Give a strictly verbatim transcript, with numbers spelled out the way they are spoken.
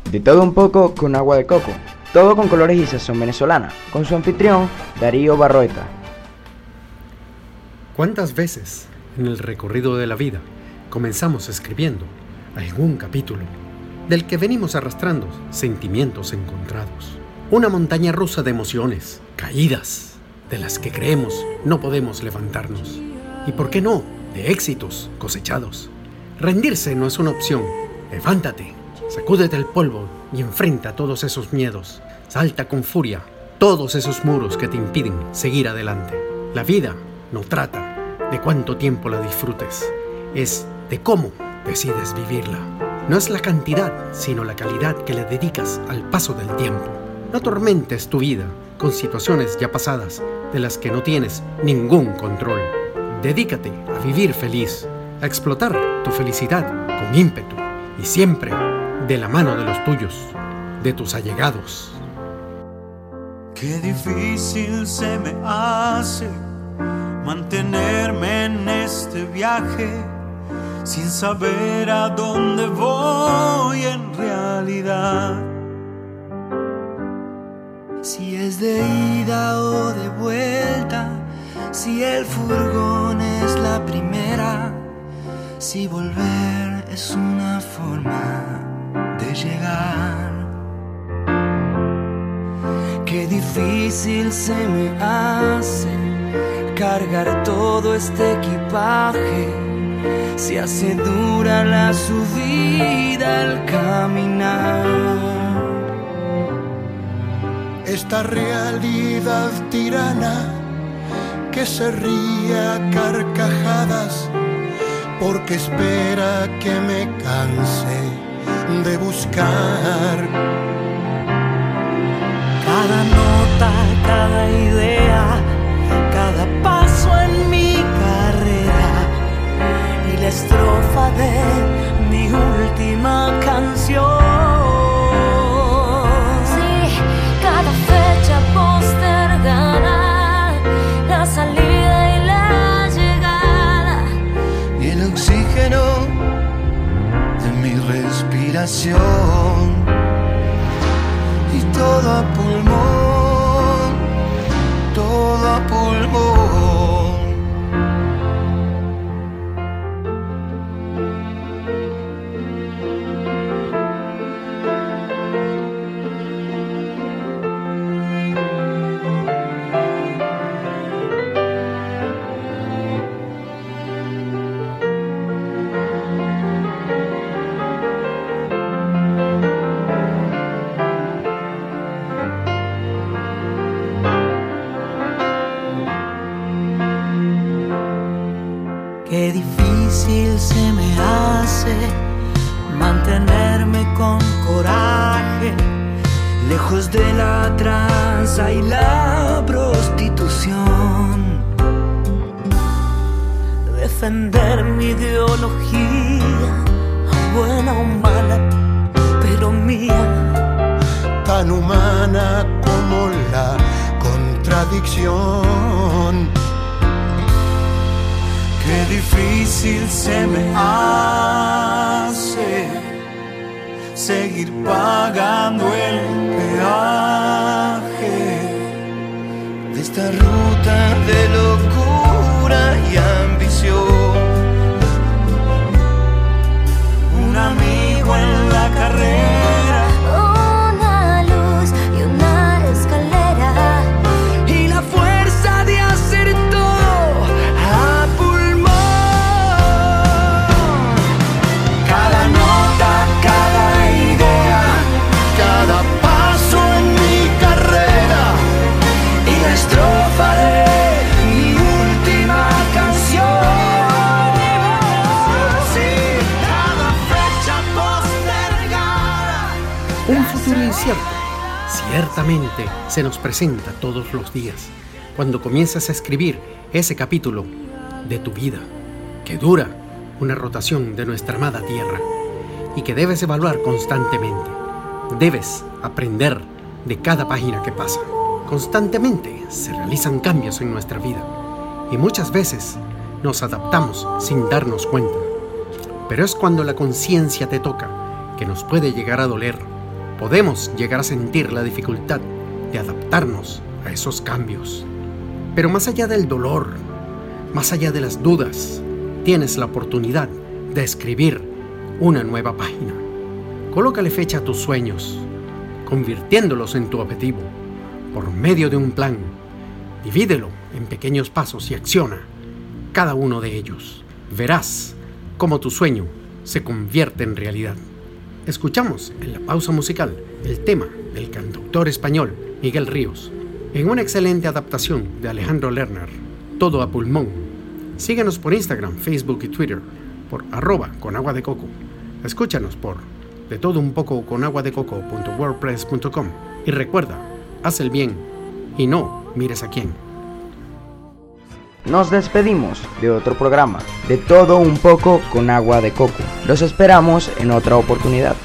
De todo un poco con agua de coco, todo con colores y sazón venezolana, con su anfitrión Darío Barroeta. ¿Cuántas veces en el recorrido de la vida comenzamos escribiendo algún capítulo del que venimos arrastrando sentimientos encontrados? Una montaña rusa de emociones, caídas, de las que creemos no podemos levantarnos. Y por qué no, de éxitos cosechados. Rendirse no es una opción. Levántate, sacúdete el polvo y enfrenta todos esos miedos. Salta con furia todos esos muros que te impiden seguir adelante. La vida no trata de cuánto tiempo la disfrutes, es de cómo decides vivirla. No es la cantidad, sino la calidad que le dedicas al paso del tiempo. No atormentes tu vida con situaciones ya pasadas de las que no tienes ningún control. Dedícate a vivir feliz, a explotar tu felicidad con ímpetu y siempre de la mano de los tuyos, de tus allegados. Qué difícil se me hace mantenerme en este viaje sin saber a dónde voy en realidad. Si es de ida o de vuelta, si el furgón es la primera, si volver es una forma de llegar. Qué difícil se me hace cargar todo este equipaje, se hace dura la subida al caminar. Esta realidad tirana que se ríe a carcajadas porque espera que me canse de buscar. Cada nota, cada idea, cada paso en mi carrera y la estrofa de mi última canción. Sí, cada fecha postergada, la salida y la llegada y el oxígeno de mi respiración. Y todo a pulmón, todo a pulmón. Qué difícil se me hace mantenerme con coraje, lejos de la tranza y la prostitución. Defender mi ideología, buena o mala, pero mía. Tan humana como la contradicción. Qué difícil se me hace seguir pagando el peaje de esta ruta de locura y ambición. Un amigo en la carrera, una luz y una escalera y la fuerza de hacer todo a pulmón. cada nota, cada idea, Cada paso en mi carrera Y la estrofa de mi última canción. sí, cada fecha postergada. Un futuro incierto, ciertamente, se nos presenta todos los días cuando comienzas a escribir ese capítulo de tu vida, que dura una rotación de nuestra amada tierra y que debes evaluar constantemente. Debes aprender de cada página que pasa. Constantemente se realizan cambios en nuestra vida y muchas veces nos adaptamos sin darnos cuenta. Pero es cuando la conciencia te toca que nos puede llegar a doler podemos llegar a sentir la dificultad de adaptarnos a esos cambios. Pero más allá del dolor, más allá de las dudas, tienes la oportunidad de escribir una nueva página. Colócale fecha a tus sueños, convirtiéndolos en tu objetivo, por medio de un plan. Divídelo en pequeños pasos y acciona cada uno de ellos. Verás cómo tu sueño se convierte en realidad. Escuchamos en la pausa musical el tema del cantautor español Miguel Ríos, en una excelente adaptación de Alejandro Lerner, Todo a pulmón. Síguenos por Instagram, Facebook y Twitter por arroba con agua de coco. Escúchanos por de todo un poco con agua de coco punto wordpress punto com y recuerda, haz el bien y no mires a quién. Nos despedimos de otro programa, de todo un poco con agua de coco. Los esperamos en otra oportunidad.